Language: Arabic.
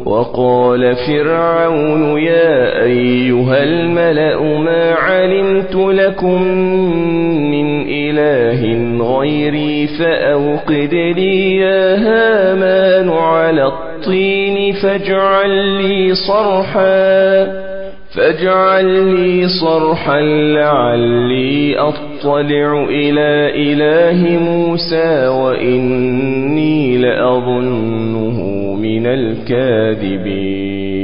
وقال فرعون يا أيها الملأ ما علمت لكم من إله غيري فأوقد لي يا هامان على الطين فاجعل لي صرحا لعلي أطلع إلى إله موسى وإني لأظنه من الكاذبين.